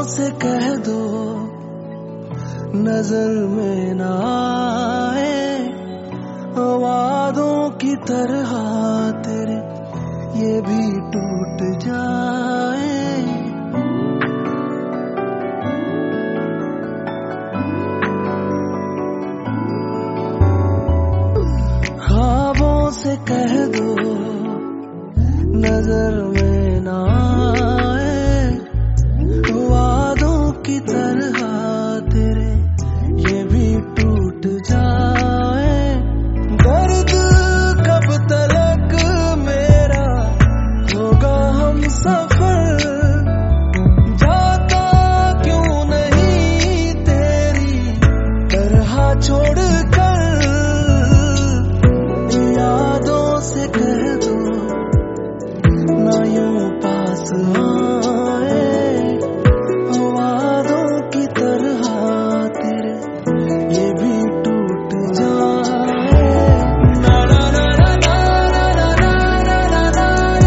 से कह दो नजर में ना आए, वादों की तरह तेरे ये भी टूट जाए। ख्वाबों से कह दो नजर में ना आए, वादों की तरह तेरे ये भी टूट जाए। दर्द कब तलक मेरा होगा हम सफर, जाता क्यों नहीं तेरी तरह छोड़ कर। यादों से कह दो ना यूं पास आए, वादों की तरह तेरे ये भी टूट जाए। ना ना ना ना ना ना ना ना ना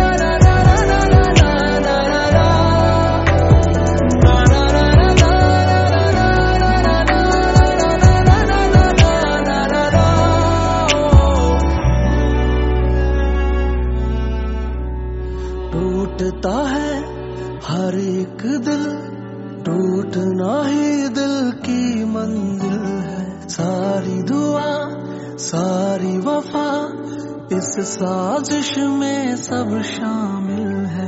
टूटता है हर एक दिल, टूटना ही दिल की मंजिल है। सारी दुआ सारी वफा इस साजिश में सब शामिल है।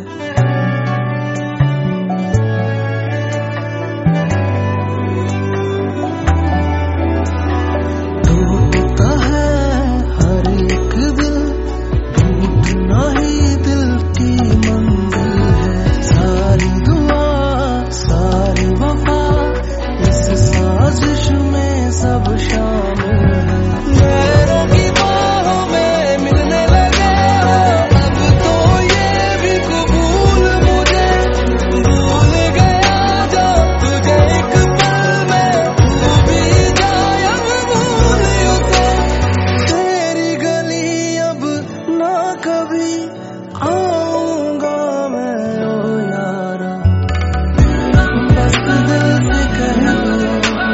टूटता है हर एक दिल, टूटना ही दिल की मंजिल है। सारी दुआ सारी वफा इस साजिश में सब शामिल है। लहरों की बाहों में मिलने लगे हो, अब तो ये भी कबूल मुझे भूल गया जो तुझे एक पल में भूल भी जाए। अब भूल उसे तेरी गली अब ना कभी आऊंगा मैं, ओ यारा। बस दिल से कह दो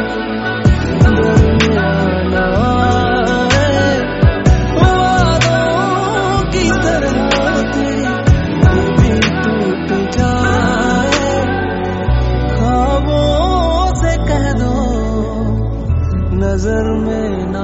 दरमियाना आए, वादों की तरह तेरी ये भी टूट जाए। ख्वाबों से कह दो नजर में ना